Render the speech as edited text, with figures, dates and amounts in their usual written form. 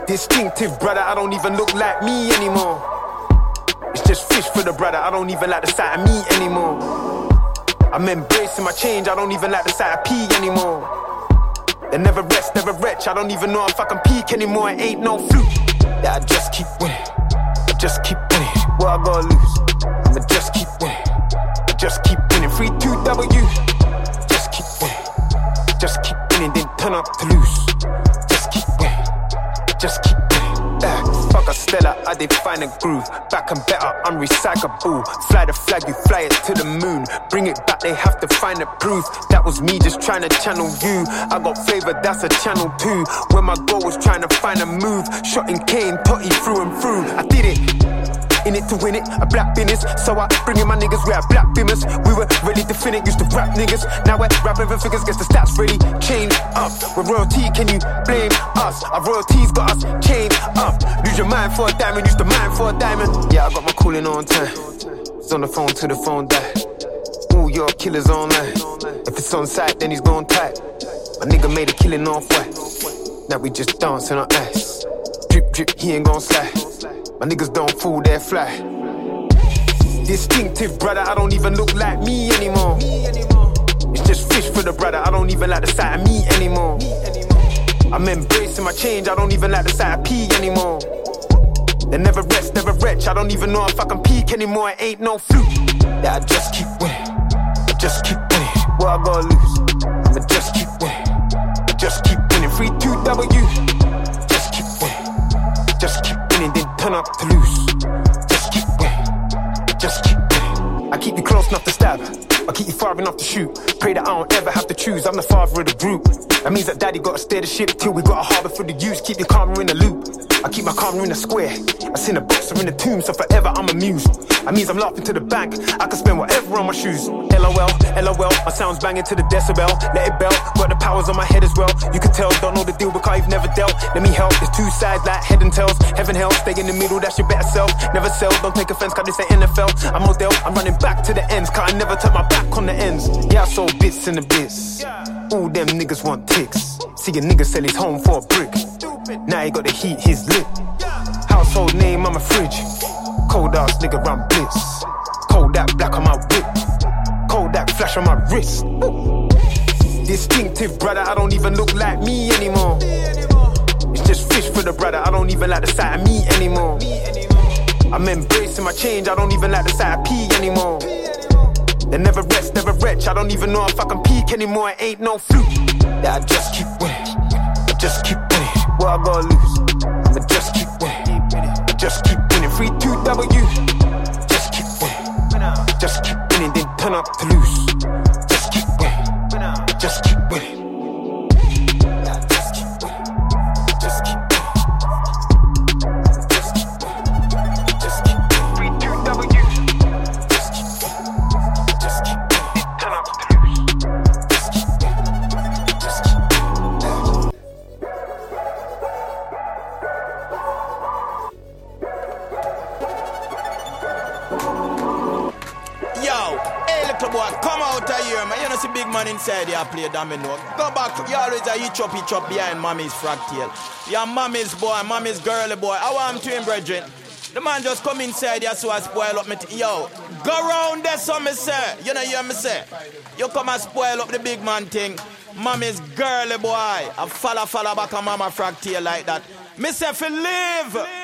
Distinctive, brother, I don't even look like me anymore. It's just fish for the brother, I don't even like the sight of me anymore. I'm embracing my change, I don't even like the sight of P anymore. They never rest, never retch, I don't even know if I can peak anymore. It ain't no fluke, yeah, I just keep winning. I just keep winning, what I gotta lose? I'ma just keep winning. I just keep winning, 3-2-W. Just keep winning. Just keep winning, then turn up to lose. Just keep winning. Just keep winning. Fuck a Stella, I define a groove. Back and better, unrecyclable. Fly the flag, you fly it to the moon. Bring it back, they have to find the proof. That was me just trying to channel you. I got flavor, that's a channel too. When my goal was trying to find a move. Shot in cane, totty through and through. I did it. In it to win it, a black business. So I bring in my niggas, we are black bimmers. We were ready to fin it, used to rap niggas. Now we're rapping figures, gets the stats ready. Change up, with royalty, can you blame us? Our royalties got us chained up. Lose your mind for a diamond, used to mine for a diamond. Yeah, I got my calling on time. It's on the phone till the phone die. All your killers online. If it's on site, then he's gone tight. My nigga made a killing off white. Now we just dancing on ice. Drip, drip, he ain't gon' slide. My niggas don't fool, they're fly. Distinctive, brother, I don't even look like me anymore. It's just fish for the brother, I don't even like the sight of me anymore. I'm embracing my change, I don't even like the sight of P anymore. They never rest, never retch, I don't even know if I can peak anymore. It ain't no fluke, yeah, I just keep winning. I just keep winning, what I gotta lose? I'ma just keep winning. I just keep winning, 3-2-W. Just keep winning. Just keep winning, then turn up to lose. Just keep winning. Just keep winning. I keep you close enough to stab. I keep you far enough to shoot. Pray that I don't ever have to choose. I'm the father of the group. That means that daddy gotta steer the ship till we got a harbour for the use. Keep your karma in the loop. I keep my karma in the square. I seen a boxer in the tomb, so forever I'm amused. That means I'm laughing to the bank. I can spend whatever on my shoes. LOL, LOL, my sound's banging to the decibel. Let it bell, got the powers on my head as well. You can tell, don't know the deal because you've never dealt. Let me help, there's two sides like head and tails. Heaven, hell, stay in the middle, that's your better self. Never sell, don't take offense, cause this ain't NFL. I'm Odell, I'm running back to the ends, cause I never turn my back on the ends. Yeah, I sold bits in the bits. All them niggas want ticks. See a nigga sell his home for a brick. Now he got the heat, he's lit. Household name on my fridge. Cold ass nigga run blitz. Cold that black on my whip. Cold that flash on my wrist. Distinctive, brother, I don't even look like me anymore. It's just fish for the brother, I don't even like the sight of me anymore. I'm embracing my change, I don't even like the sight of P anymore. They never rest, never retch, I don't even know if I can peak anymore. It ain't no fluke, yeah, I just keep winning. I just keep winning, what I gotta lose? I'ma just keep winning. I just keep winning, 3-2-W. Just keep winning. Just keep winning, then turn up to lose. Just keep winning. Just keep winning. Just keep winning. Just keep winning. Just keep winning. Just keep winning. 3-2-W. Just keep winning. Just keep winning. Turn up to lose. Just keep winning. Just keep winning. Yo, hey little boy, come out of here, man. You know see big man inside here play domino. Go back, you always a hitch up behind mommy's fractal. Your mommy's boy, mommy's girly boy. I want him to him, brethren. The man just come inside here so I spoil up me. Yo, go round there, so me say. You know hear me say? You come and spoil up the big man thing. Mommy's girly boy. I follow back on mama fractal like that. Me say fi live.